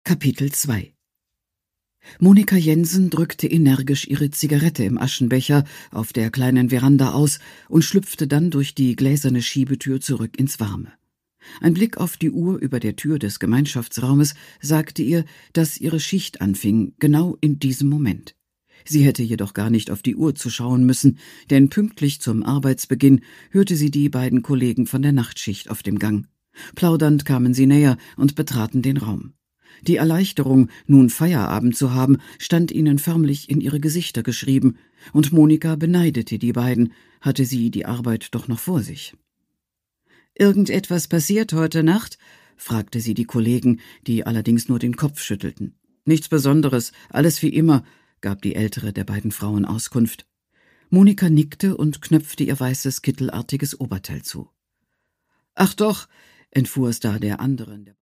Kapitel 2 Monika Jensen drückte energisch ihre Zigarette im Aschenbecher auf der kleinen Veranda aus und schlüpfte dann durch die gläserne Schiebetür zurück ins Warme. Ein Blick auf die Uhr über der Tür des Gemeinschaftsraumes sagte ihr, dass ihre Schicht anfing, genau in diesem Moment. Sie hätte jedoch gar nicht auf die Uhr zu schauen müssen, denn pünktlich zum Arbeitsbeginn hörte sie die beiden Kollegen von der Nachtschicht auf dem Gang. Plaudernd kamen sie näher und betraten den Raum. Die Erleichterung, nun Feierabend zu haben, stand ihnen förmlich in ihre Gesichter geschrieben, und Monika beneidete die beiden, hatte sie die Arbeit doch noch vor sich. »Irgendetwas passiert heute Nacht?« fragte sie die Kollegen, die allerdings nur den Kopf schüttelten. »Nichts Besonderes, alles wie immer«, gab die ältere der beiden Frauen Auskunft. Monika nickte und knöpfte ihr weißes, kittelartiges Oberteil zu. »Ach doch«, entfuhr es da der anderen.